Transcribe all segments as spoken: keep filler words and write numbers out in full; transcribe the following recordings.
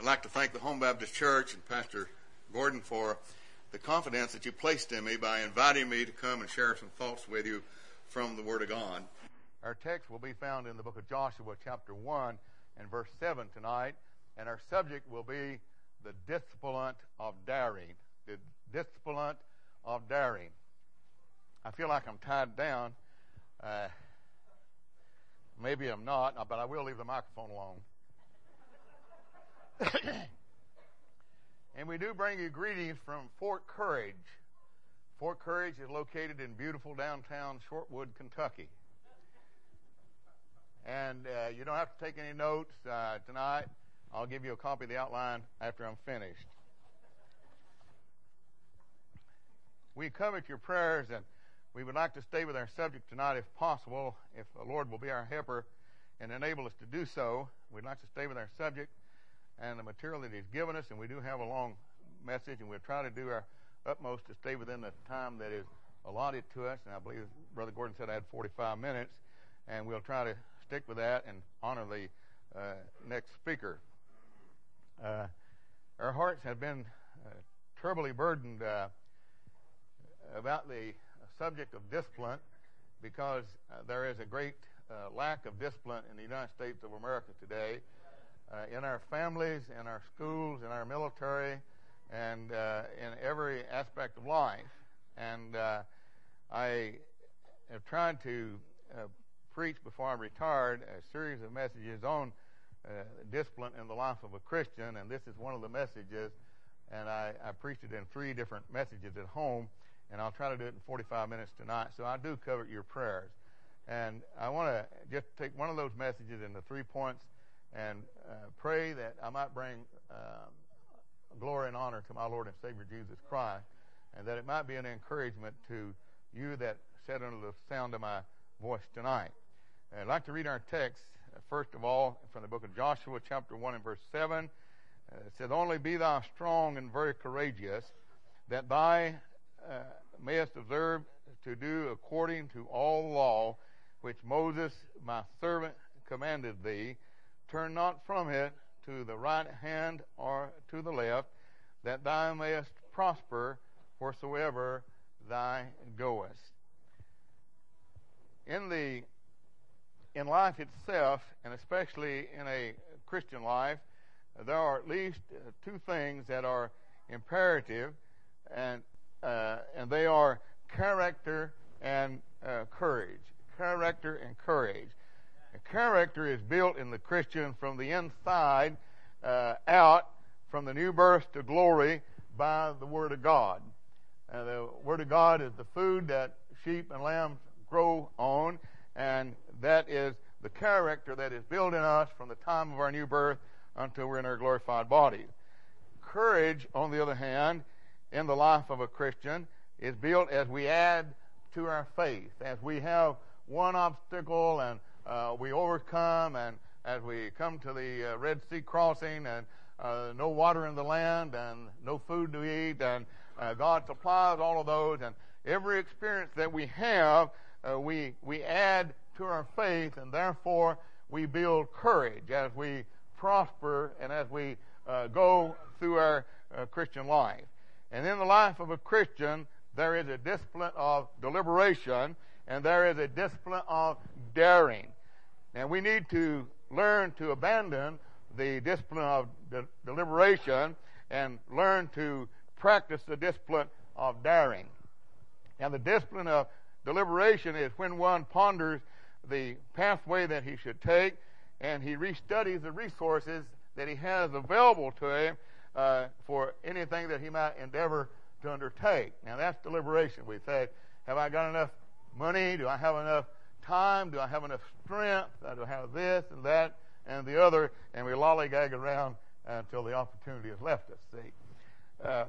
like to thank the Home Baptist Church and Pastor Gordon for the confidence that you placed in me by inviting me to come and share some thoughts with you from the Word of God. Our text will be found in the book of Joshua, chapter one, and verse seven tonight, and our subject will be the discipline of daring. The discipline of daring. I feel like I'm tied down. Uh, maybe I'm not, but I will leave the microphone alone. And we do bring you greetings from Fort Courage. Fort Courage is located in beautiful downtown Shortwood, Kentucky. And uh, you don't have to take any notes uh, tonight. I'll give you a copy of the outline after I'm finished. We covet your prayers, and we would like to stay with our subject tonight if possible, if the Lord will be our helper and enable us to do so. We'd like to stay with our subject and the material that He's given us, and we do have a long message, and we'll try to do our utmost to stay within the time that is allotted to us. And I believe Brother Gordon said I had forty-five minutes, and we'll try to stick with that and honor the uh, next speaker. Uh, our hearts have been uh, terribly burdened uh, about the subject of discipline, because uh, there is a great uh, lack of discipline in the United States of America today, uh, in our families, in our schools, in our military, and uh, in every aspect of life. And uh, I have tried to uh, preach before I retired a series of messages on uh, discipline in the life of a Christian, and this is one of the messages, and I, I preached it in three different messages at home, and I'll try to do it in forty-five minutes tonight. So I do cover your prayers. And I want to just take one of those messages into three points and uh, pray that I might bring uh, glory and honor to my Lord and Savior Jesus Christ, and that it might be an encouragement to you that sit under the sound of my voice tonight. And I'd like to read our text, uh, first of all, from the book of Joshua, chapter one and verse seven. Uh, it says, "Only be thou strong and very courageous, that thy Uh, mayest observe to do according to all the law which Moses my servant commanded thee. Turn not from it to the right hand or to the left, that thou mayest prosper wheresoever thou goest." In the in life itself, and especially in a Christian life, there are at least uh, two things that are imperative, and Uh, and they are character and uh, courage. Character and courage. And character is built in the Christian from the inside uh, out, from the new birth to glory, by the Word of God. Uh, the Word of God is the food that sheep and lambs grow on, and that is the character that is built in us from the time of our new birth until we're in our glorified bodies. Courage, on the other hand, in the life of a Christian, is built as we add to our faith, as we have one obstacle and uh, we overcome, and as we come to the uh, Red Sea crossing, and uh, no water in the land and no food to eat, and uh, God supplies all of those, and every experience that we have, uh, we we add to our faith, and therefore we build courage as we prosper and as we uh, go through our uh, Christian life. And in the life of a Christian, there is a discipline of deliberation, and there is a discipline of daring. And we need to learn to abandon the discipline of de- deliberation and learn to practice the discipline of daring. And the discipline of deliberation is when one ponders the pathway that he should take, and he restudies the resources that he has available to him Uh, for anything that he might endeavor to undertake. Now, that's deliberation. We say, have I got enough money? Do I have enough time? Do I have enough strength? Do I have this and that and the other? And we lollygag around until the opportunity has left us, see. Uh,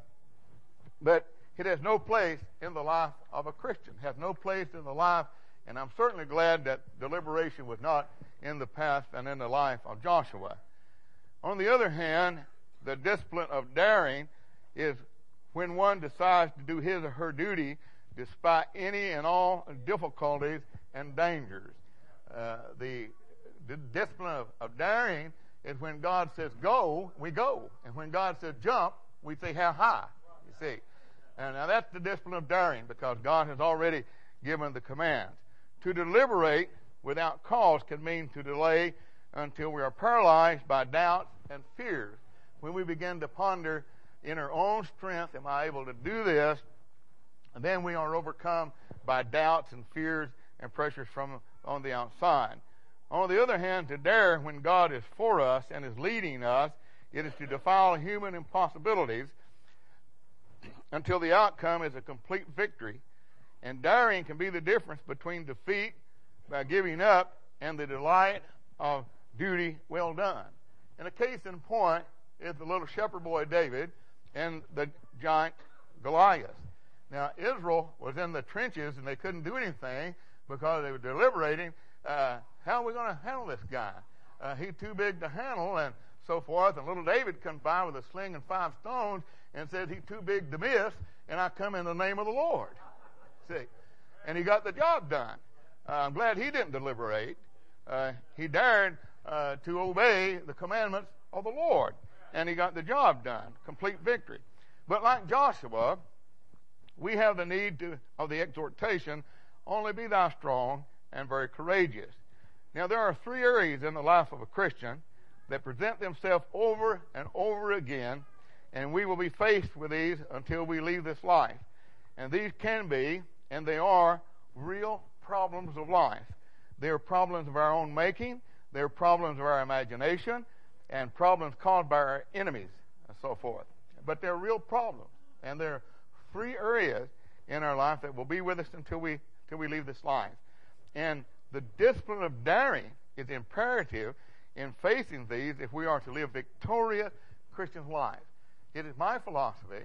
but it has no place in the life of a Christian. It has no place in the life, and I'm certainly glad that deliberation was not in the past and in the life of Joshua. On the other hand, the discipline of daring is when one decides to do his or her duty despite any and all difficulties and dangers. Uh, the, the discipline of, of daring is when God says go, we go. And when God says jump, we say how high, you see. And now that's the discipline of daring, because God has already given the commands. To deliberate without cause can mean to delay until we are paralyzed by doubts and fears. When we begin to ponder in our own strength, am I able to do this? And then we are overcome by doubts and fears and pressures from on the outside. On the other hand, to dare when God is for us and is leading us, it is to defy human impossibilities until the outcome is a complete victory. And daring can be the difference between defeat by giving up and the delight of duty well done. And a case in point is the little shepherd boy David and the giant Goliath. Now, Israel was in the trenches and they couldn't do anything because they were deliberating, uh, how are we going to handle this guy? Uh, he's too big to handle and so forth. And little David comes by with a sling and five stones and says he's too big to miss, and I come in the name of the Lord. See? And he got the job done. Uh, I'm glad he didn't deliberate. Uh, he dared uh, to obey the commandments of the Lord, and he got the job done. Complete victory. But like Joshua, we have the need to, of the exhortation, only be thou strong and very courageous. Now, there are three areas in the life of a Christian that present themselves over and over again, and we will be faced with these until we leave this life. And these can be, and they are, real problems of life. They are problems of our own making, they are problems of our imagination, and problems caused by our enemies, and so forth. But they're real problems, and there are three areas in our life that will be with us until we, until we leave this life. And the discipline of daring is imperative in facing these if we are to live victorious Christian life. It is my philosophy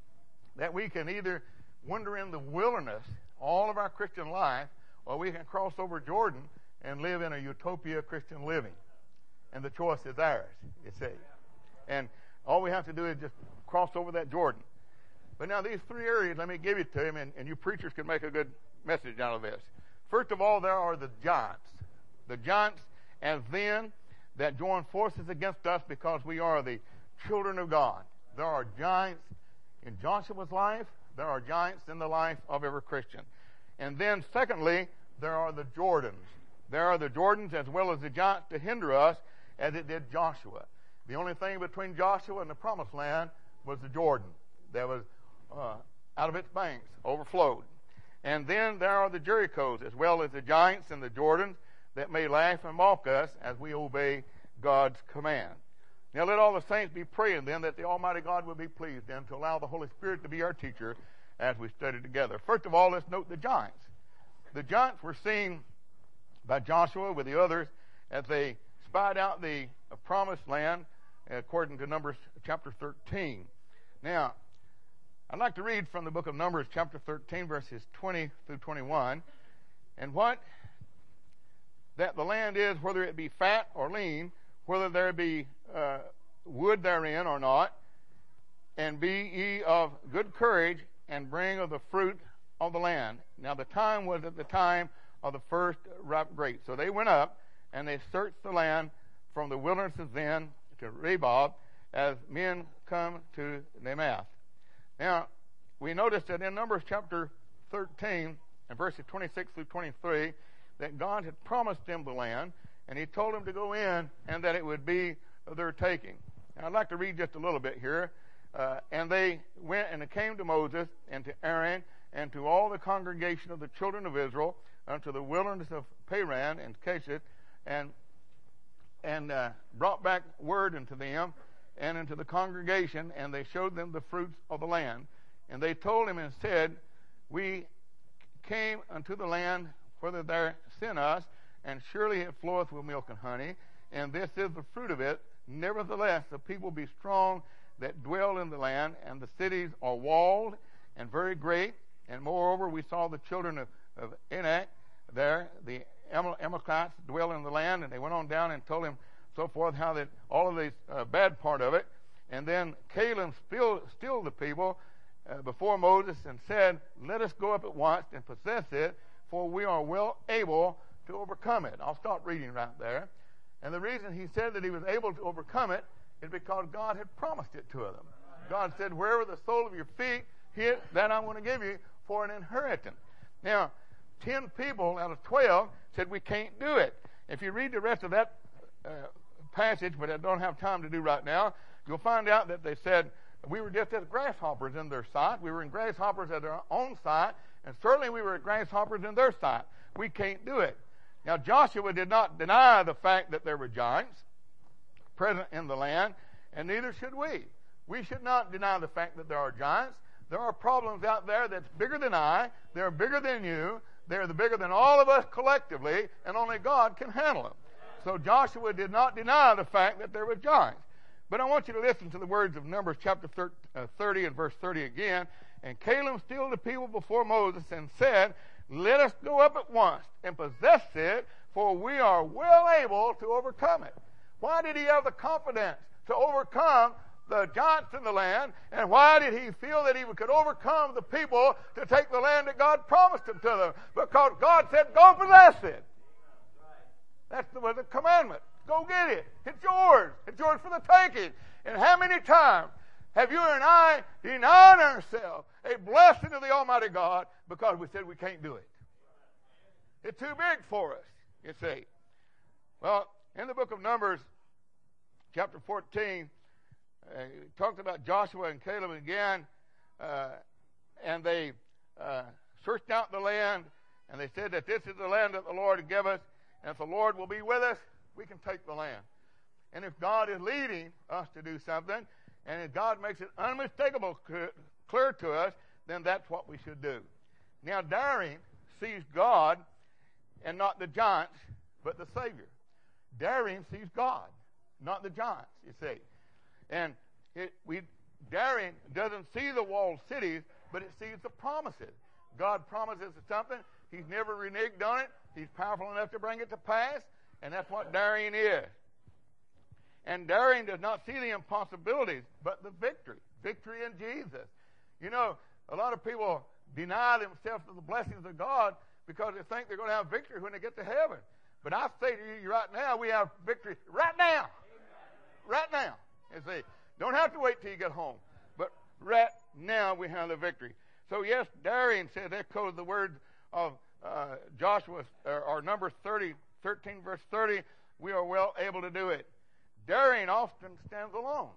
that we can either wander in the wilderness all of our Christian life, or we can cross over Jordan and live in a utopia Christian living. And the choice is ours, you see. And all we have to do is just cross over that Jordan. But now these three areas, let me give it to him, and, and you preachers can make a good message out of this. First of all, there are the giants. The giants as then that join forces against us because we are the children of God. There are giants in Joshua's life. There are giants in the life of every Christian. And then, secondly, there are the Jordans. There are the Jordans as well as the giants to hinder us as it did Joshua. The only thing between Joshua and the Promised Land was the Jordan that was uh, out of its banks, overflowed. And then there are the Jerichos as well as the giants and the Jordans that may laugh and mock us as we obey God's command. Now let all the saints be praying then that the Almighty God will be pleased then to allow the Holy Spirit to be our teacher as we study together. First of all, let's note the giants. The giants were seen by Joshua with the others as they spied out the promised land according to Numbers chapter thirteen. Now, I'd like to read from the book of Numbers chapter thirteen verses twenty through twenty-one. And what that the land is, whether it be fat or lean, whether there be uh, wood therein or not, and be ye of good courage, and bring of the fruit of the land. Now the time was at the time of the first ripe grapes. So they went up, and they searched the land from the wilderness of Zin to Rehob, as men come to Namath. Now, we notice that in Numbers chapter thirteen, and verses twenty-six through twenty-three, that God had promised them the land, and he told them to go in, and that it would be their taking. Now, I'd like to read just a little bit here. Uh, and they went and it came to Moses and to Aaron and to all the congregation of the children of Israel unto the wilderness of Paran and Kadesh, and and uh, brought back word unto them and unto the congregation, and they showed them the fruits of the land. And they told him and said, we came unto the land whither thou sent us, and surely it floweth with milk and honey, and this is the fruit of it. Nevertheless, the people be strong that dwell in the land, and the cities are walled and very great. And moreover, we saw the children of, of Anak there, the Amalekites dwell in the land, and they went on down and told him so forth how that all of this uh, bad part of it. And then Caleb stilled, stilled the people uh, before Moses and said, let us go up at once and possess it, for we are well able to overcome it. I'll stop reading right there. And the reason he said that he was able to overcome it is because God had promised it to them. God said, wherever the sole of your feet hit, that I'm going to give you for an inheritance. Now, ten people out of twelve said we can't do it. If you read the rest of that uh, passage, but I don't have time to do right now, you'll find out that they said we were just as grasshoppers in their sight. We were in grasshoppers at our own sight, and certainly we were grasshoppers in their sight. We can't do it. Now, Joshua did not deny the fact that there were giants present in the land, and neither should we. We should not deny the fact that there are giants. There are problems out there that's bigger than I. They're bigger than you. They're the bigger than all of us collectively, and only God can handle them. So Joshua did not deny the fact that there were giants. But I want you to listen to the words of Numbers chapter thirty and verse thirty again. And Caleb stilled the people before Moses and said, let us go up at once and possess it, for we are well able to overcome it. Why did he have the confidence to overcome the giants in the land? And why did he feel that he could overcome the people to take the land that God promised him to them? Because God said, go possess it. That's the, the commandment. Go get it. It's yours. It's yours for the taking. And how many times have you and I denied ourselves a blessing of the Almighty God because we said we can't do it? It's too big for us, you see. Well, in the book of Numbers, chapter fourteen, uh, it talks about Joshua and Caleb again, uh, and they uh, searched out the land, and they said that this is the land that the Lord had given us, and if the Lord will be with us, we can take the land. And if God is leading us to do something, and if God makes it unmistakable clear to us, then that's what we should do. Now, daring sees God and not the giants, but the Savior. Daring sees God, not the giants, you see. And it, we daring doesn't see the walled cities, but it sees the promises. God promises something. He's never reneged on it. He's powerful enough to bring it to pass, and that's what daring is. And daring does not see the impossibilities, but the victory. Victory in Jesus. You know, a lot of people deny themselves of the blessings of God because they think they're going to have victory when they get to heaven. But I say to you right now, we have victory right now. Right now. You see, don't have to wait till you get home. But right now we have the victory. So yes, daring says, echoes the words of uh, Joshua, or, or Numbers thirty, thirteen verse thirty, we are well able to do it. Daring often stands alone.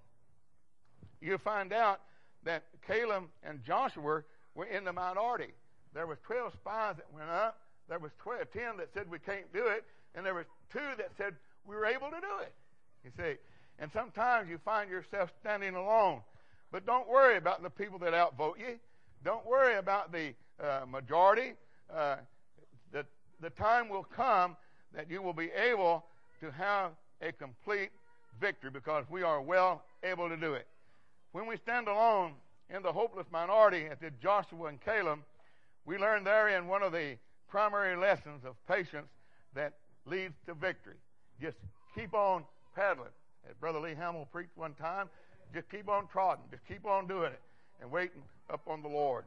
You find out that Caleb and Joshua were in the minority. There was twelve spies that went up. There was twelve, ten that said we can't do it. And there was two that said we were able to do it. You see. And sometimes you find yourself standing alone. But don't worry about the people that outvote you. Don't worry about the uh, majority. Uh, the, the time will come that you will be able to have a complete victory because we are well able to do it. When we stand alone in the hopeless minority, as did Joshua and Caleb, we learn therein one of the primary lessons of patience that leads to victory. Just keep on paddling. As Brother Lee Hamill preached one time, just keep on trotting. Just keep on doing it and waiting up on the Lord.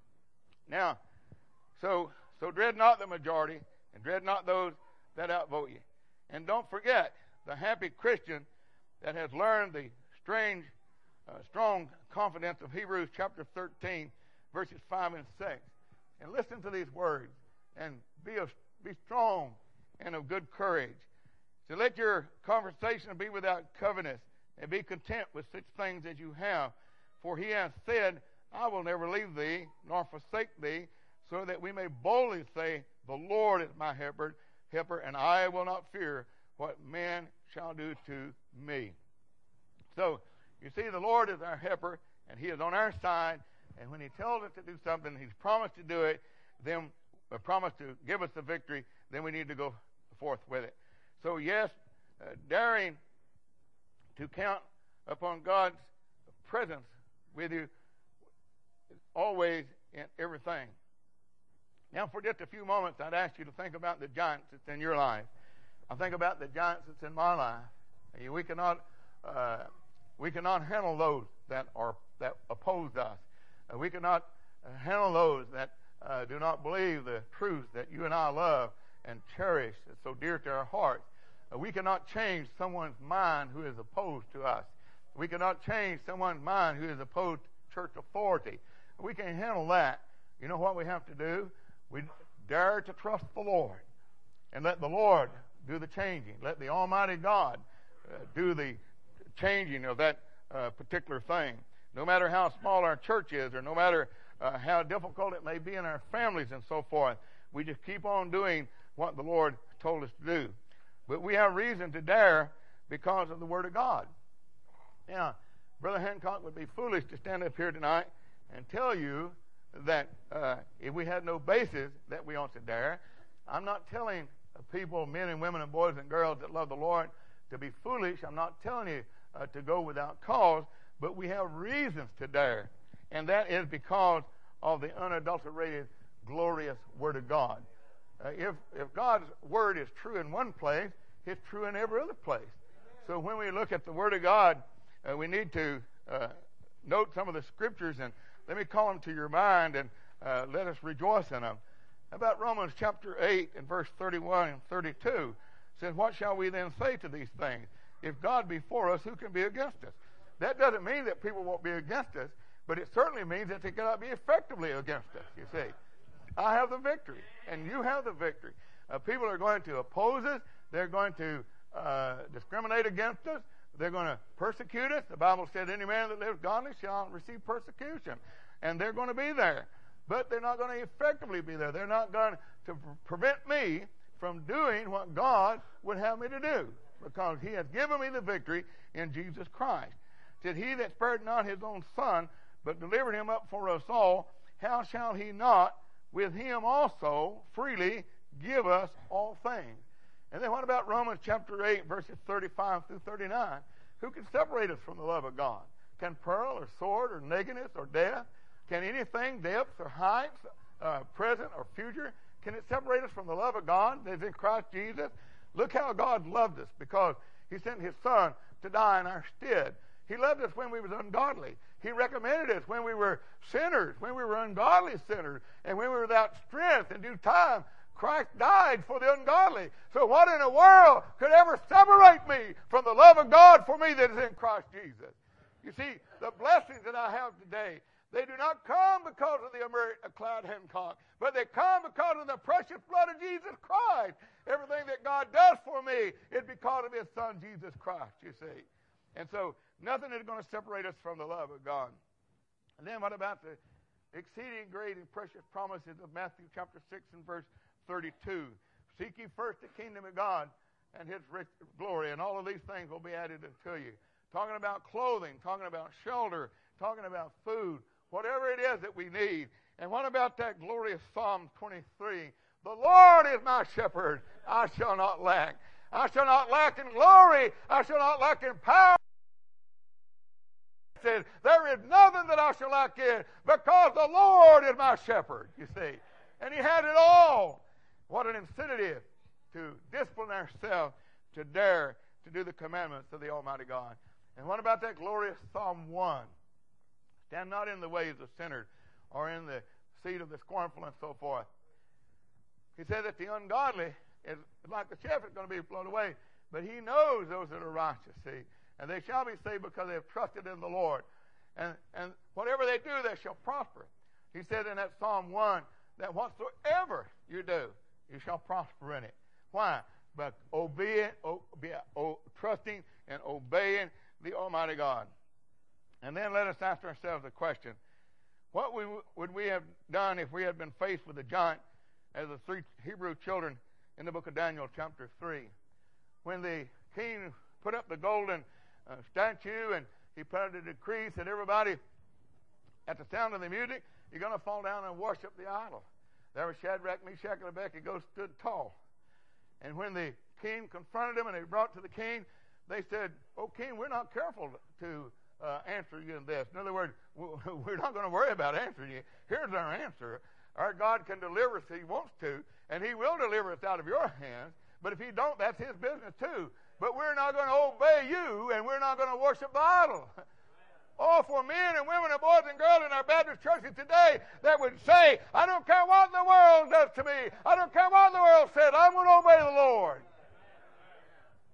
Now, so so dread not the majority and dread not those that outvote you. And don't forget the happy Christian that has learned the strange, uh, strong confidence of Hebrews chapter thirteen, verses five and six. And listen to these words and be of, be strong and of good courage. So let your conversation be without covetousness, and be content with such things as you have. For he has said, I will never leave thee, nor forsake thee, so that we may boldly say, the Lord is my helper, helper, and I will not fear what man shall do to me. So, you see, the Lord is our helper, and he is on our side, and when he tells us to do something, he's promised to do it, then uh, promised to give us the victory, then we need to go forth with it. So yes, uh, daring to count upon God's presence with you always in everything. Now for just a few moments, I'd ask you to think about the giants that's in your life. I think about the giants that's in my life. We cannot, uh, we cannot handle those that are that oppose us. Uh, we cannot uh, handle those that uh, do not believe the truth that you and I love and cherish. It's so dear to our hearts. Uh, we cannot change someone's mind who is opposed to us. We cannot change someone's mind who is opposed to church authority. We can't handle that. You know what we have to do? We dare to trust the Lord and let the Lord do the changing. Let the Almighty God uh, do the changing of that uh, particular thing. No matter how small our church is, or no matter uh, how difficult it may be in our families and so forth, we just keep on doing what the Lord told us to do. But we have reason to dare because of the Word of God. Now, Brother Hancock would be foolish to stand up here tonight and tell you that uh, if we had no basis that we ought to dare. I'm not telling people, men and women and boys and girls that love the Lord, to be foolish. I'm not telling you uh, to go without cause, but we have reasons to dare, and that is because of the unadulterated, glorious Word of God. Uh, if if God's Word is true in one place, it's true in every other place. So when we look at the Word of God, uh, we need to uh, note some of the Scriptures, and let me call them to your mind, and uh, let us rejoice in them. How about Romans chapter eight and verse thirty-one and thirty-two? It says, what shall we then say to these things? If God be for us, who can be against us? That doesn't mean that people won't be against us, but it certainly means that they cannot be effectively against us, you see. I have the victory, and you have the victory. Uh, people are going to oppose us. They're going to uh, discriminate against us. They're going to persecute us. The Bible said, any man that lives godly shall receive persecution. And they're going to be there. But they're not going to effectively be there. They're not going to prevent me from doing what God would have me to do, because He has given me the victory in Jesus Christ. It said, he that spared not His own Son, but delivered Him up for us all, how shall He not with Him also freely give us all things? And then what about Romans chapter eight, verses thirty-five through thirty-nine? Who can separate us from the love of God? Can pearl or sword or nakedness or death? Can anything, depth or height, uh, present or future, can it separate us from the love of God that is in Christ Jesus? Look how God loved us, because He sent His Son to die in our stead. He loved us when we were ungodly. He recommended us when we were sinners, when we were ungodly sinners, and when we were without strength. In due time, Christ died for the ungodly. So what in the world could ever separate me from the love of God for me that is in Christ Jesus? You see, the blessings that I have today, they do not come because of the Ameri- Clyde Hancock, but they come because of the precious blood of Jesus Christ. Everything that God does for me is because of His Son, Jesus Christ, you see. And so nothing is going to separate us from the love of God. And then what about the exceeding great and precious promises of Matthew chapter six and verse thirty-two? Seek ye first the kingdom of God and His rich glory, and all of these things will be added unto you. Talking about clothing, talking about shelter, talking about food, whatever it is that we need. And what about that glorious Psalm twenty-three? The Lord is my shepherd, I shall not lack. I shall not lack in glory, I shall not lack in power. Said, there is nothing that I shall lack in, because the Lord is my shepherd, you see. And He had it all. What an incentive to discipline ourselves to dare to do the commandments of the Almighty God. And what about that glorious Psalm one? Stand not in the ways of sinners, or in the seat of the scornful, and so forth. He said that the ungodly is like the chaff is going to be blown away, but He knows those that are righteous, see. And they shall be saved because they have trusted in the Lord. And, and whatever they do, they shall prosper. He said in that Psalm one that whatsoever you do, you shall prosper in it. Why? By obeying, obe, o, trusting and obeying the Almighty God. And then let us ask ourselves a question. What we, would we have done if we had been faced with a giant as the three Hebrew children in the book of Daniel chapter three? When the king put up the golden uh, statue and he put out a decree, said everybody at the sound of the music, you're going to fall down and worship the idol. There was Shadrach, Meshach, and Abednego stood tall. And when the king confronted them and they brought to the king, they said, "Oh, king, we're not careful to uh, answer you in this." In other words, we're not going to worry about answering you. Here's our answer. Our God can deliver us if He wants to, and He will deliver us out of your hands. But if He don't, that's His business too. But we're not going to obey you, and we're not going to worship the idol. Oh, for men and women and boys and girls in our Baptist churches today that would say, I don't care what the world does to me. I don't care what the world says. I'm going to obey the Lord.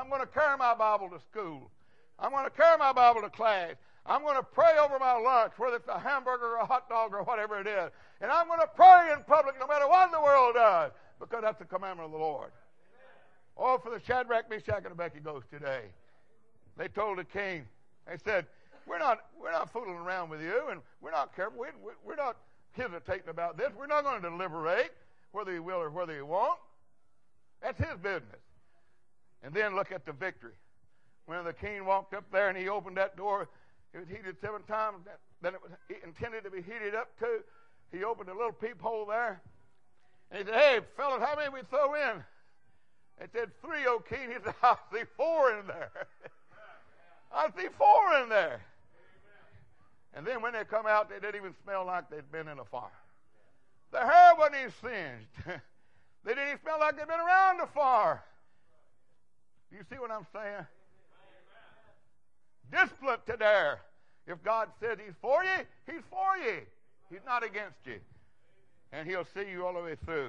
I'm going to carry my Bible to school. I'm going to carry my Bible to class. I'm going to pray over my lunch, whether it's a hamburger or a hot dog or whatever it is. And I'm going to pray in public no matter what the world does, because that's the commandment of the Lord. Oh, for the Shadrach, Meshach, and Abednego today. They told the king, they said, we're not, we're not fooling around with you, and we're not careful. We, we, we're not hesitating about this. We're not going to deliberate whether he will or whether he won't. That's his business. And then look at the victory. When the king walked up there and he opened that door, it was heated seven times than it was intended to be heated up to. He opened a little peephole there. And he said, hey, fellas, how many we throw in? They said, three, O king. He said, I see four in there. I see four in there. And then when they come out, they didn't even smell like they'd been in a fire. Their hair wasn't even singed. They didn't even smell like they'd been around the fire. Do you see what I'm saying? Discipline to dare. If God says he's for you, he's for you. He's not against you. And he'll see you all the way through.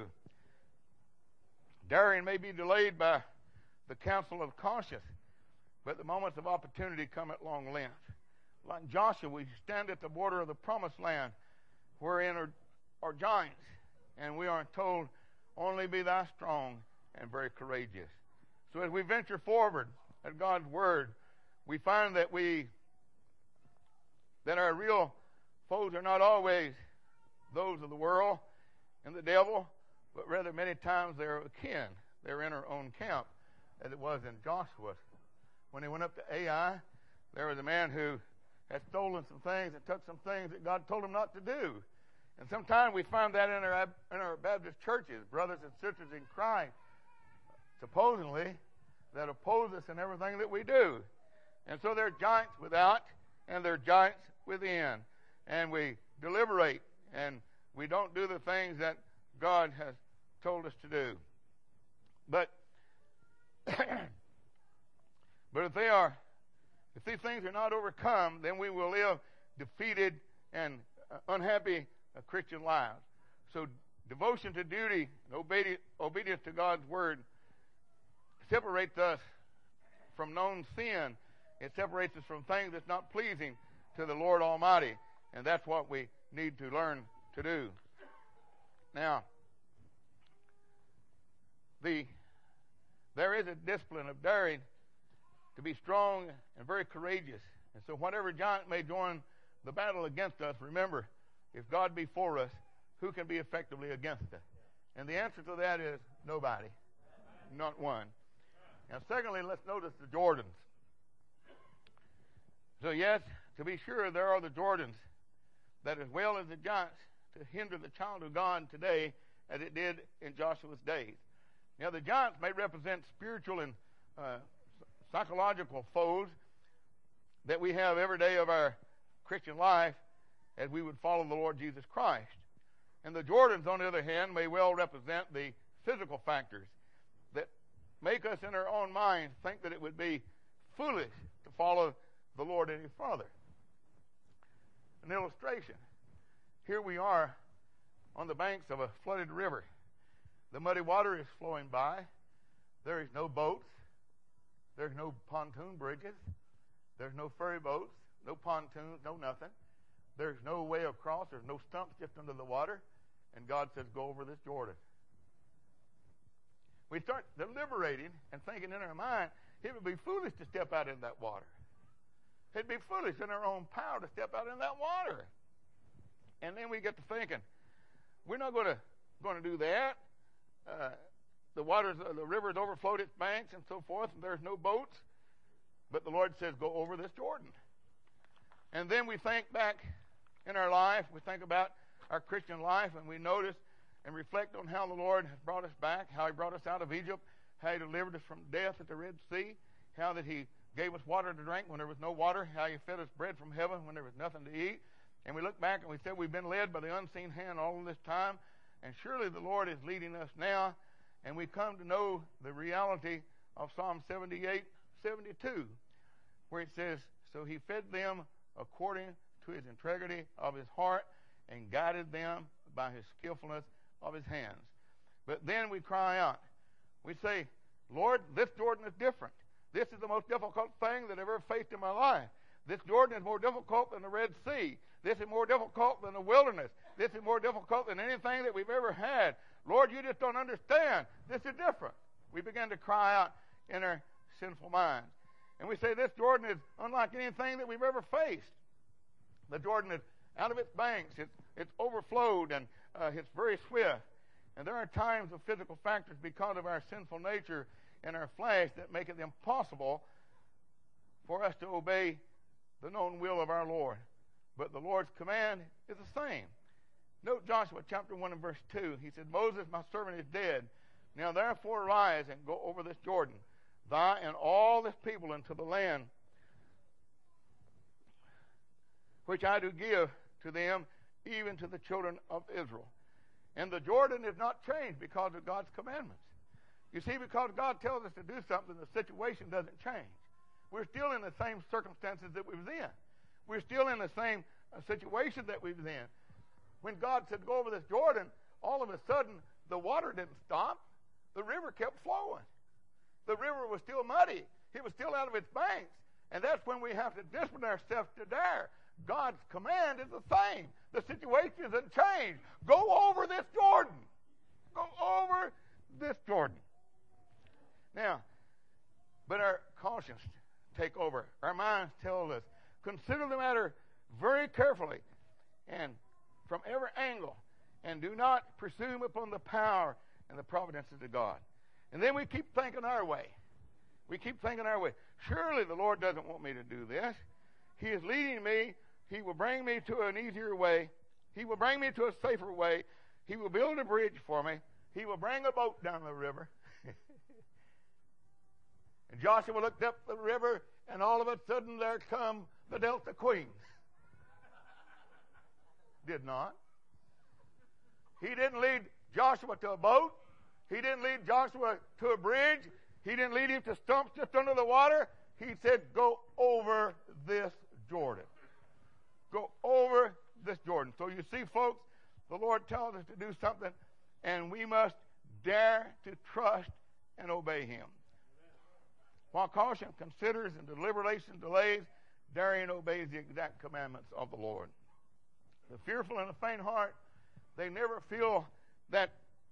Daring may be delayed by the counsel of conscience, but the moments of opportunity come at long length. Like Joshua, we stand at the border of the promised land, wherein are, are giants, and we are told, only be thou strong and very courageous. So as we venture forward at God's word, we find that we that our real foes are not always those of the world and the devil, but rather many times they're akin. They're in our own camp, as it was in Joshua. When he went up to Ai, there was a man who had stolen some things and took some things that God told him not to do. And sometimes we find that in our in our Baptist churches, brothers and sisters in Christ, supposedly, that oppose us in everything that we do. And so there are giants without, and there are giants within. And we deliberate, and we don't do the things that God has told us to do. But, but if they are, if these things are not overcome, then we will live defeated and uh, unhappy uh, Christian lives. So devotion to duty and obedi- obedience to God's word separates us from known sin. It separates us from things that's not pleasing to the Lord Almighty. And that's what we need to learn to do. Now, the there is a discipline of daring to be strong and very courageous. And so whatever giant may join the battle against us, remember, if God be for us, who can be effectively against us? And the answer to that is nobody. Not one. And secondly, let's notice the Jordans. So yes, to be sure, there are the Jordans that as well as the giants to hinder the child of God today as it did in Joshua's days. Now, the giants may represent spiritual and uh, psychological foes that we have every day of our Christian life as we would follow the Lord Jesus Christ. And the Jordans, on the other hand, may well represent the physical factors that make us in our own minds think that it would be foolish to follow the Lord any further. An illustration. Here we are on the banks of a flooded river. The muddy water is flowing by. There is no boats. There's no pontoon bridges. There's no ferry boats, no pontoons, no nothing. There's no way across. There's no stumps just under the water. And God says, go over this Jordan. We start deliberating and thinking in our mind, it would be foolish to step out in that water. It'd be foolish in our own power to step out in that water. And then we get to thinking, we're not going to going to do that. Uh, the waters, uh, the rivers overflowed its banks and so forth, and there's no boats. But the Lord says, go over this Jordan. And then we think back in our life, we think about our Christian life, and we notice and reflect on how the Lord has brought us back, how he brought us out of Egypt, how he delivered us from death at the Red Sea, how that he gave us water to drink when there was no water, how he fed us bread from heaven when there was nothing to eat. And we look back and we said we've been led by the unseen hand all of this time, and surely the Lord is leading us now, and we come to know the reality of Psalm seventy-eight, seventy-two, where it says, so he fed them according to his integrity of his heart and guided them by his skillfulness of his hands. But then we cry out. We say, Lord, this Jordan is different. This is the most difficult thing that I've ever faced in my life. This Jordan is more difficult than the Red Sea. This is more difficult than the wilderness. This is more difficult than anything that we've ever had. Lord, you just don't understand. This is different. We begin to cry out in our sinful minds. And we say this Jordan is unlike anything that we've ever faced. The Jordan is out of its banks. It's, it's overflowed, and uh, it's very swift. And there are times of physical factors because of our sinful nature and our flesh that make it impossible for us to obey the known will of our Lord. But the Lord's command is the same. Note Joshua chapter one and verse two. He said, Moses, my servant, is dead. Now therefore arise and go over this Jordan, thou and all this people, into the land which I do give to them, even to the children of Israel. And the Jordan is not changed because of God's commandments. You see, because God tells us to do something, the situation doesn't change. We're still in the same circumstances that we was in. We're still in the same uh, situation that we was in. When God said, go over this Jordan, all of a sudden, the water didn't stop. The river kept flowing. The river was still muddy. It was still out of its banks. And that's when we have to discipline ourselves to dare. God's command is the same. The situation isn't changed. Go over this Jordan. Go over this Jordan. Now, but our conscience take over. Our minds tell us, consider the matter very carefully and from every angle, and do not presume upon the power and the providences of God. And then we keep thinking our way. We keep thinking our way. Surely the Lord doesn't want me to do this. He is leading me. He will bring me to an easier way. He will bring me to a safer way. He will build a bridge for me. He will bring a boat down the river. And Joshua looked up the river, and all of a sudden there come the Delta Queen. Did not. He didn't lead Joshua to a boat. He didn't lead Joshua to a bridge. He didn't lead him to stumps just under the water. He said, go over this Jordan. Go over this Jordan. So you see, folks, the Lord tells us to do something, and we must dare to trust and obey him. While caution considers and deliberation delays, daring obeys the exact commandments of the Lord. The fearful and the faint heart, they never feel that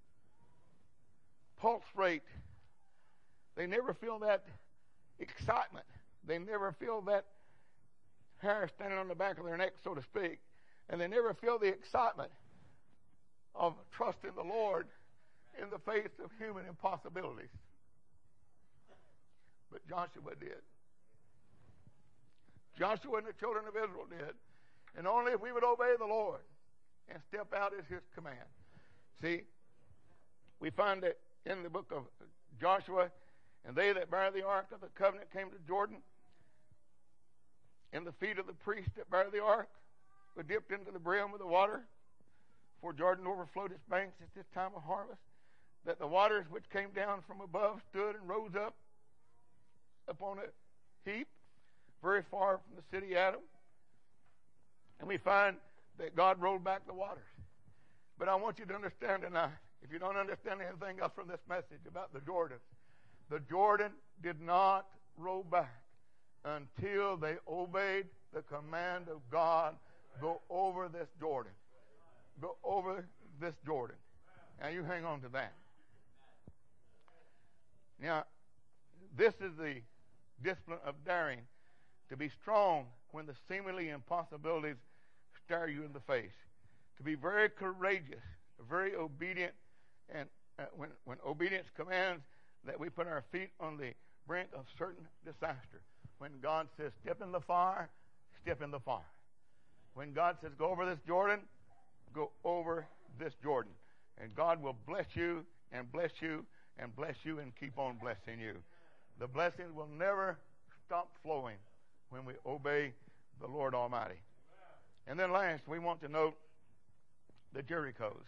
pulse rate. They never feel that excitement. They never feel that hair standing on the back of their neck, so to speak. And they never feel the excitement of trusting the Lord in the face of human impossibilities. But Joshua did. Joshua and the children of Israel did. And only if we would obey the Lord and step out at his command. See, we find that in the book of Joshua, and they that bear the ark of the covenant came to Jordan, and the feet of the priests that bear the ark were dipped into the brim of the water, for Jordan overflowed its banks at this time of harvest, that the waters which came down from above stood and rose up upon a heap very far from the city Adam. And we find that God rolled back the waters. But I want you to understand tonight, if you don't understand anything else from this message about the Jordan, the Jordan did not roll back until they obeyed the command of God, go over this Jordan. Go over this Jordan. Now you hang on to that. Now, this is the discipline of daring, to be strong when the seemingly impossibilities stare you in the face, to be very courageous, very obedient, and uh, when, when obedience commands that we put our feet on the brink of certain disaster. When God says, step in the fire, step in the fire. When God says, go over this Jordan, go over this Jordan. And God will bless you and bless you and bless you and keep on blessing you. The blessings will never stop flowing when we obey the Lord Almighty. And then last, we want to note the Jerichos.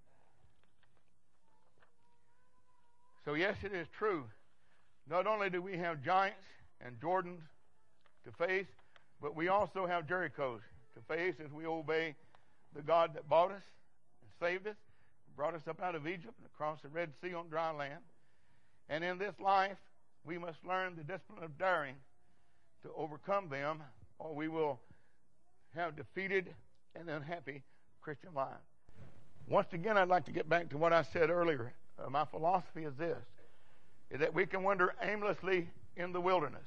So yes, it is true. Not only do we have giants and Jordans to face, but we also have Jerichos to face as we obey the God that bought us and saved us, brought us up out of Egypt and across the Red Sea on dry land. And in this life, we must learn the discipline of daring to overcome them, or we will have defeated and unhappy Christian lives. Once again, I'd like to get back to what I said earlier. Uh, my philosophy is this, is that we can wander aimlessly in the wilderness,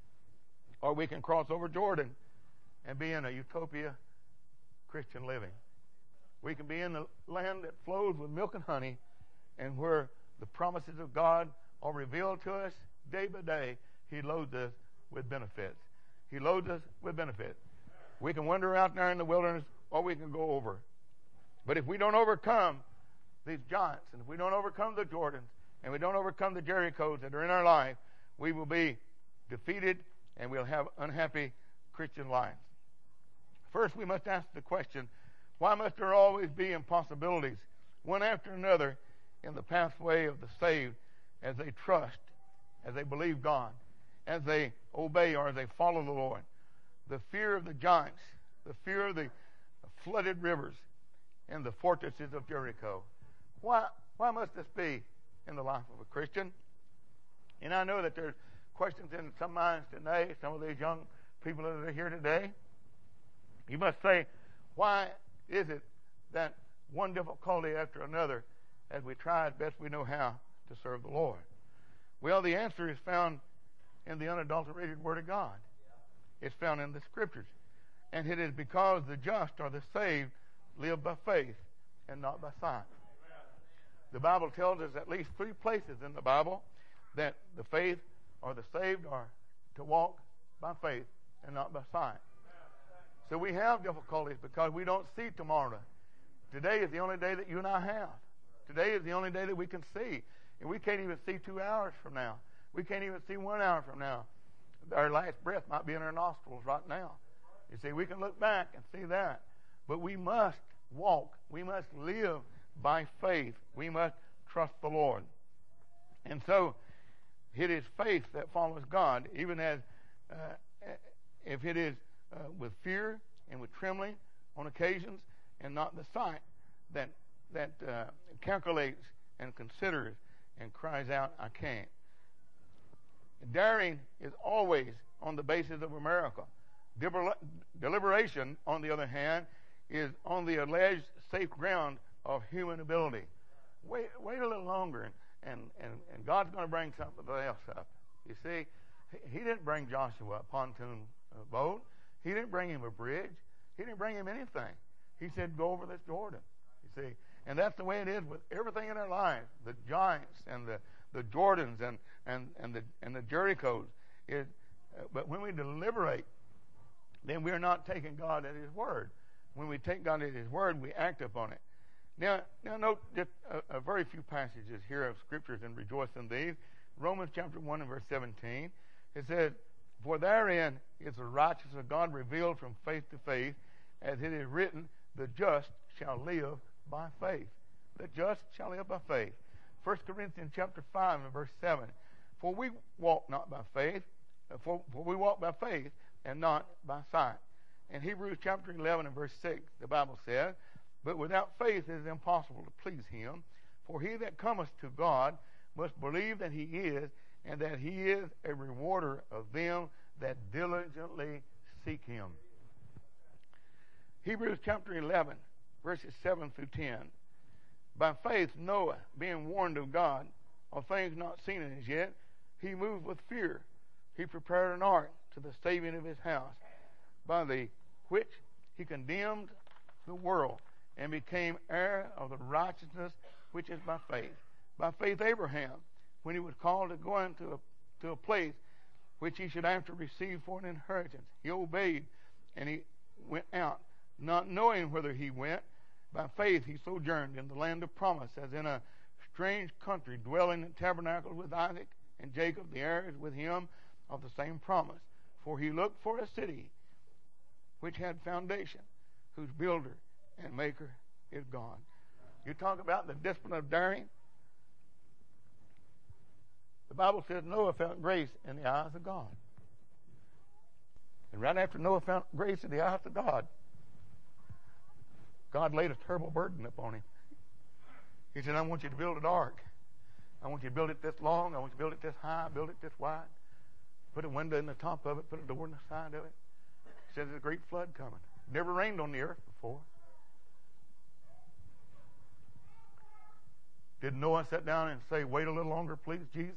or we can cross over Jordan and be in a utopia Christian living. We can be in the land that flows with milk and honey, and where the promises of God are revealed to us day by day. He loads us with benefits. He loads us with benefits. We can wander out there in the wilderness, or we can go over. But if we don't overcome these giants, and if we don't overcome the Jordans, and we don't overcome the Jerichos that are in our life, we will be defeated, and we'll have unhappy Christian lives. First, we must ask the question, why must there always be impossibilities, one after another, in the pathway of the saved, as they trust, as they believe God, as they obey, or as they follow the Lord? The fear of the giants, the fear of the flooded rivers, and the fortresses of Jericho. Why, why must this be in the life of a Christian? And I know that there's questions in some minds today, some of these young people that are here today. You must say, why is it that one difficulty after another, as we try as best we know how to serve the Lord? Well, the answer is found in the unadulterated Word of God. It's found in the Scriptures. And it is because the just or the saved live by faith and not by sight. The Bible tells us at least three places in the Bible that the faith or the saved are to walk by faith and not by sight. So we have difficulties because we don't see tomorrow. Today is the only day that you and I have. Today is the only day that we can see. And we can't even see two hours from now. We can't even see one hour from now. Our last breath might be in our nostrils right now. You see, we can look back and see that. But we must walk. We must live by faith. We must trust the Lord. And so it is faith that follows God, even as uh, if it is uh, with fear and with trembling on occasions, and not the sight that that uh, calculates and considers and cries out, I can't. Daring is always on the basis of a miracle. Deber- deliberation, on the other hand, is on the alleged safe ground of human ability. Wait, wait a little longer, and, and, and, and God's going to bring something else up. You see, he didn't bring Joshua a pontoon boat. He didn't bring him a bridge. He didn't bring him anything. He said, go over this Jordan. You see, and that's the way it is with everything in our lives. The giants and the, the Jordans and, and, and the and the Jerichos. Is, uh, but when we deliberate, then we're not taking God at His word. When we take God at His word, we act upon it. Now, now note just a, a very few passages here of scriptures, and rejoice in these. Romans chapter one and verse seventeen. It says, for therein is the righteousness of God revealed from faith to faith, as it is written, the just shall live by faith. The just shall live by faith. First Corinthians chapter five and verse seven. For we walk not by faith, for, for we walk by faith and not by sight. In Hebrews chapter eleven and verse six, the Bible says, but without faith it is impossible to please Him. For he that cometh to God must believe that He is, and that He is a rewarder of them that diligently seek Him. Hebrews chapter eleven, verses seven through ten. By faith Noah, being warned of God of things not seen as yet, he moved with fear. He prepared an ark to the saving of his house, by the which he condemned the world, and became heir of the righteousness which is by faith. By faith Abraham, when he was called to go into a, to a place which he should after receive for an inheritance, he obeyed, and he went out, not knowing whither he went. By faith he sojourned in the land of promise, as in a strange country, dwelling in tabernacles with Isaac and Jacob, the heirs with him of the same promise. For he looked for a city which had foundation, whose builder and maker is God. You talk about the discipline of daring. The Bible says Noah found grace in the eyes of God. And right after Noah found grace in the eyes of God, God laid a terrible burden upon him. He said, I want you to build an ark. I want you to build it this long. I want you to build it this high. Build it this wide. Put a window in the top of it. Put a door in the side of it. He says there's a great flood coming. Never rained on the earth before. Did Noah sit down and say, wait a little longer, please, Jesus?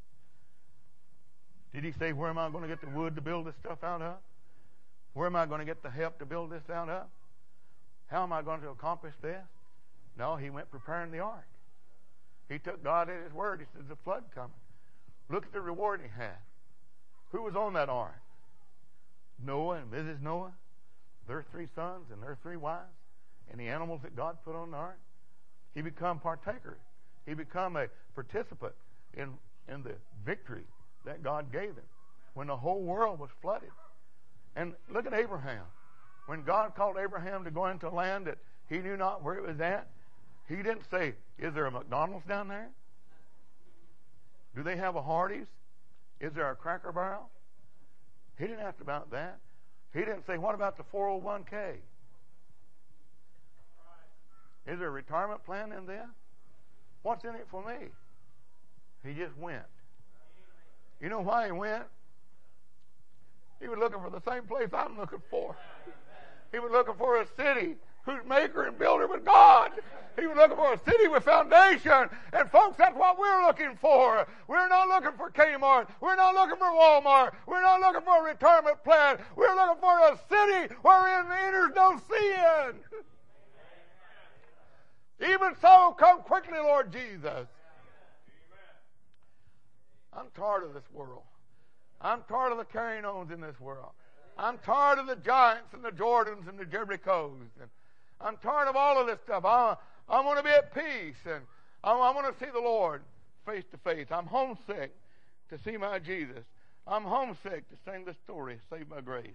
Did he say, where am I going to get the wood to build this stuff out of? Where am I going to get the help to build this out of? How am I going to accomplish this? No, he went preparing the ark. He took God at his word. He said, there's a flood coming. Look at the reward he had. Who was on that ark? Noah and Missus Noah, their three sons and their three wives, and the animals that God put on the ark. He become partaker. He become a participant in, in the victory that God gave him when the whole world was flooded. And look at Abraham. When God called Abraham to go into a land that he knew not where it was at, he didn't say, is there a McDonald's down there? Do they have a Hardee's? Is there a Cracker Barrel? He didn't ask about that. He didn't say, what about the four oh one k? Is there a retirement plan in there? What's in it for me? He just went. You know why he went? He was looking for the same place I'm looking for. He was looking for a city whose maker and builder was God. He was looking for a city with foundation. And folks, that's what we're looking for. We're not looking for Kmart. We're not looking for Walmart. We're not looking for a retirement plan. We're looking for a city wherein enters no sin. Even so, come quickly, Lord Jesus. I'm tired of this world. I'm tired of the carrying ons in this world. I'm tired of the giants and the Jordans and the Jerichos. And I'm tired of all of this stuff. I, I want to be at peace. And I, I want to see the Lord face to face. I'm homesick to see my Jesus. I'm homesick to sing the story, Saved by Grace.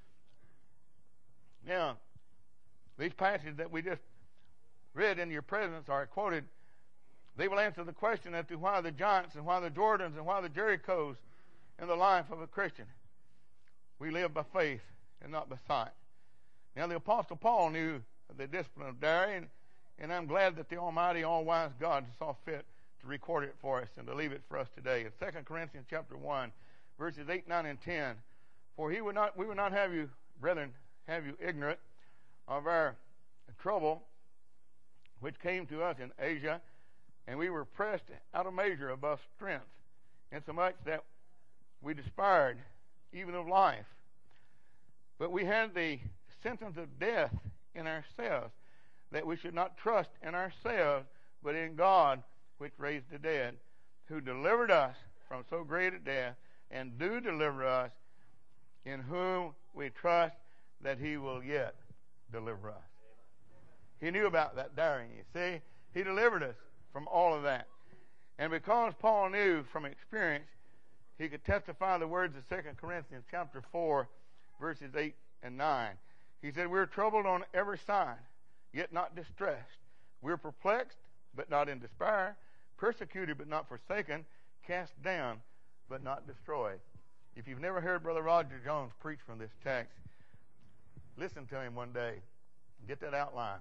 Now, these passages that we just read in your presence are quoted. They will answer the question as to why the giants and why the Jordans and why the Jerichos in the life of a Christian. We live by faith and not by sight. Now, the Apostle Paul knew the discipline of daring, and I'm glad that the Almighty, all-wise God saw fit to record it for us and to leave it for us today. In Second Corinthians chapter one, verses eight, nine, and ten, for he would not, we would not have you, brethren, have you ignorant of our trouble which came to us in Asia, and we were pressed out of measure above strength, insomuch that we despaired even of life. But we had the sentence of death in ourselves, that we should not trust in ourselves, but in God which raised the dead, who delivered us from so great a death, and do deliver us, in whom we trust that he will yet deliver us. He knew about that daring, you see. He delivered us from all of that. And because Paul knew from experience, he could testify the words of Second Corinthians chapter four, verses eight and nine. He said, we're troubled on every side, yet not distressed. We're perplexed, but not in despair. Persecuted, but not forsaken. Cast down, but not destroyed. If you've never heard Brother Roger Jones preach from this text, listen to him one day. Get that outline.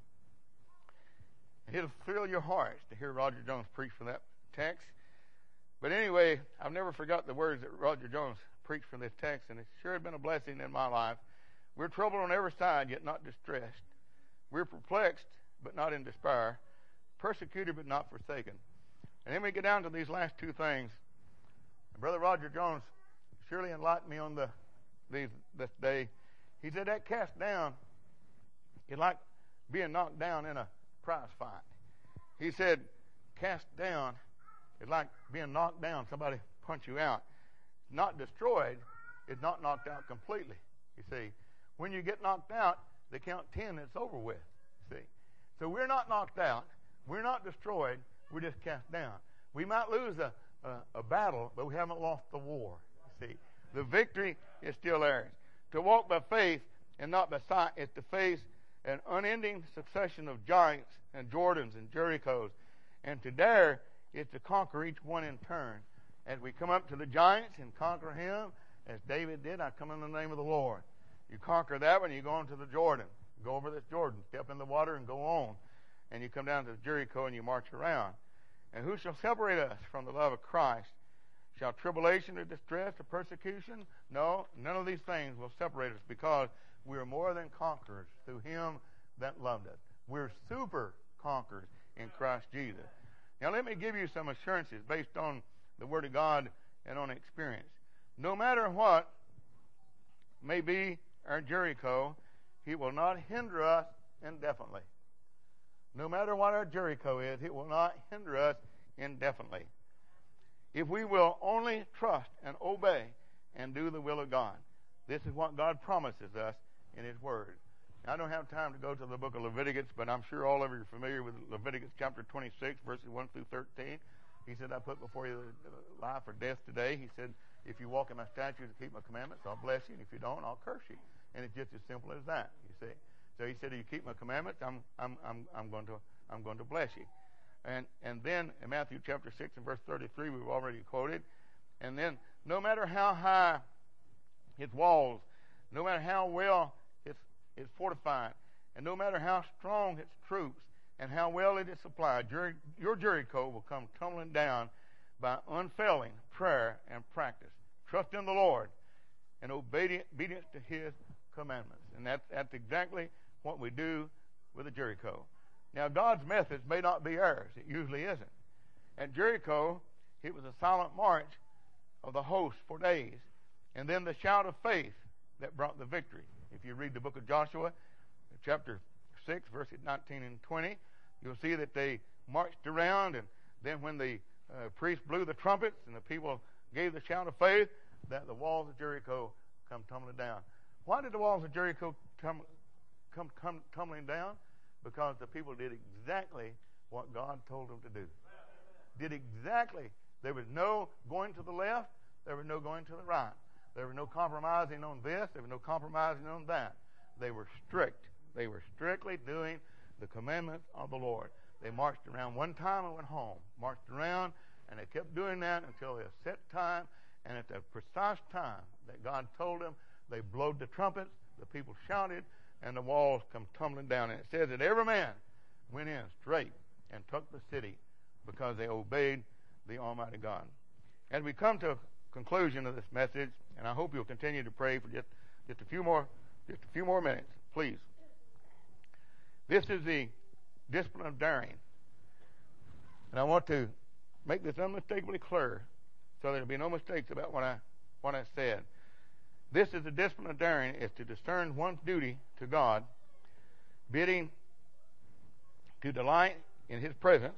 It'll thrill your hearts to hear Roger Jones preach from that text. But anyway, I've never forgot the words that Roger Jones preached from this text, and it sure has been a blessing in my life. We're troubled on every side, yet not distressed. We're perplexed, but not in despair. Persecuted, but not forsaken. And then we get down to these last two things. And Brother Roger Jones surely enlightened me on the these this day. He said that cast down is like being knocked down in a prize fight. He said cast down is like being knocked down. Somebody punch you out. Not destroyed is not knocked out completely. You see, when you get knocked out, they count ten. It's over with. See, so we're not knocked out. We're not destroyed. We're just cast down. We might lose a, a, a battle, but we haven't lost the war. See, the victory is still ours. To walk by faith and not by sight is to face an unending succession of giants and Jordans and Jerichos. And to dare is to conquer each one in turn. As we come up to the giants and conquer him, as David did, I come in the name of the Lord. You conquer that one, you go into the Jordan. Go over this Jordan, step in the water and go on. And you come down to Jericho and you march around. And who shall separate us from the love of Christ? Shall tribulation or distress or persecution? No, none of these things will separate us, because we are more than conquerors through him that loved us. We're super conquerors in Christ Jesus. Now let me give you some assurances based on the Word of God and on experience. No matter what may be our Jericho, he will not hinder us indefinitely. No matter what our Jericho is, it will not hinder us indefinitely, if we will only trust and obey and do the will of God. This is what God promises us in his Word. Now, I don't have time to go to the book of Leviticus, but I'm sure all of you are familiar with Leviticus chapter twenty-six, verses one through thirteen. He said, I put before you life or death today. He said, if you walk in my statutes and keep my commandments, I'll bless you, and if you don't, I'll curse you. And it's just as simple as that, you see. So he said, if you keep my commandments, I'm I'm I'm I'm going to I'm going to bless you. And and then in Matthew chapter six and verse thirty-three, we've already quoted. And then no matter how high its walls, no matter how well it's it's fortified, and no matter how strong its troops and how well it is supplied, your, your Jericho will come tumbling down by unfailing prayer and practice. Trust in the Lord and obedience to his commandments. And that's, that's exactly what we do with the Jericho. Now, God's methods may not be ours. It usually isn't. At Jericho, it was a silent march of the host for days, and then the shout of faith that brought the victory. If you read the book of Joshua, chapter six, verses nineteen and twenty, you'll see that they marched around, and then when the uh, priest blew the trumpets and the people gave the shout of faith, that the walls of Jericho come tumbling down. Why did the walls of Jericho come, come, come tumbling down? Because the people did exactly what God told them to do. Did exactly. There was no going to the left. There was no going to the right. There was no compromising on this. There was no compromising on that. They were strict. They were strictly doing the commandments of the Lord. They marched around one time and went home. Marched around, and they kept doing that until a set time, and at the precise time that God told them, they blowed the trumpets, the people shouted, and the walls come tumbling down. And it says that every man went in straight and took the city because they obeyed the Almighty God. As we come to a conclusion of this message, and I hope you'll continue to pray for just, just a few more just a few more minutes, please. This is the discipline of daring. And I want to make this unmistakably clear so there'll be no mistakes about what I what I said. This is the discipline of daring, is to discern one's duty to God, bidding to delight in his presence.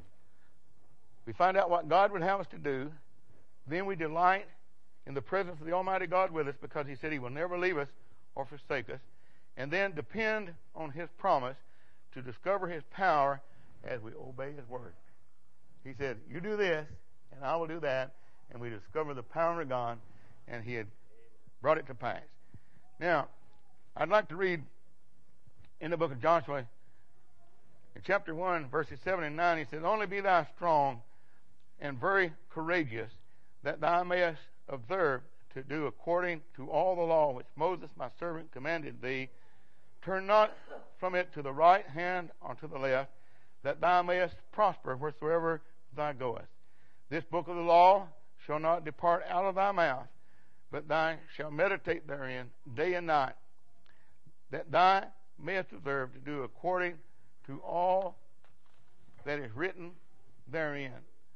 We find out what God would have us to do. Then we delight in the presence of the Almighty God with us, because he said he will never leave us or forsake us. And then depend on his promise to discover his power as we obey his word. He said, you do this, and I will do that. And we discover the power of God, and he had brought it to pass. Now, I'd like to read in the book of Joshua, in chapter one, verses seven and nine, he says, only be thou strong and very courageous, that thou mayest observe to do according to all the law which Moses my servant commanded thee. Turn not from it to the right hand or to the left, that thou mayest prosper wheresoever thou goest. This book of the law shall not depart out of thy mouth, but thou shalt meditate therein day and night, that thou mayest observe to do according to all that is written therein.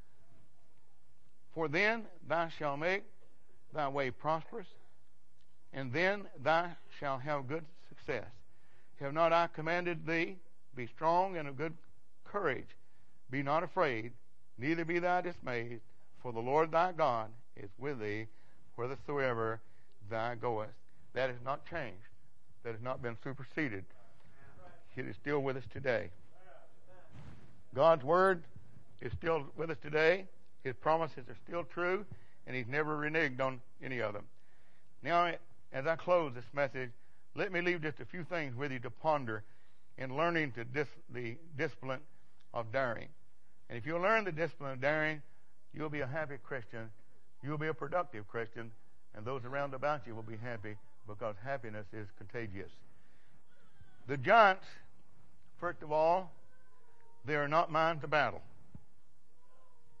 For then thou shalt make thy way prosperous, and then thou shalt have good success. Have not I commanded thee? Be strong and of good courage. Be not afraid, neither be thou dismayed, for the Lord thy God is with thee whithersoever thou goest. That has not changed. That has not been superseded. It is still with us today. God's word is still with us today. His promises are still true, and he's never reneged on any of them. Now, as I close this message, let me leave just a few things with you to ponder in learning to dis- the discipline of daring. And if you learn the discipline of daring, you'll be a happy Christian. You'll be a productive Christian, and those around about you will be happy, because happiness is contagious. The giants, first of all, they are not mine to battle.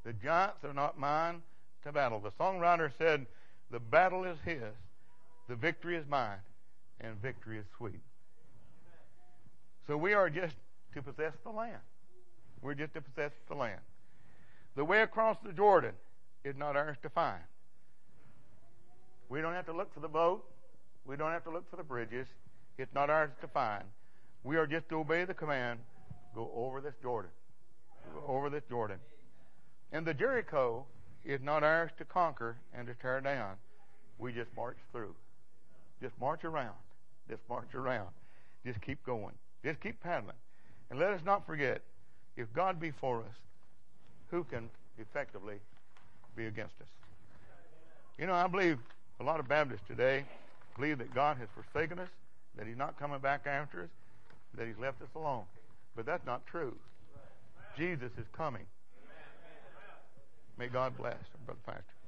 The giants are not mine to battle. The songwriter said, the battle is his, the victory is mine, and victory is sweet. So we are just to possess the land. We're just to possess the land. The way across the Jordan is not ours to find. We don't have to look for the boat. We don't have to look for the bridges. It's not ours to find. We are just to obey the command, go over this Jordan. Go over this Jordan. And the Jericho is not ours to conquer and to tear down. We just march through. Just march around. Just march around. Just keep going. Just keep paddling. And let us not forget, if God be for us, who can effectively be against us? You know, I believe a lot of Baptists today believe that God has forsaken us, that He's not coming back after us, that He's left us alone. But that's not true. Jesus is coming. May God bless, Brother Pastor.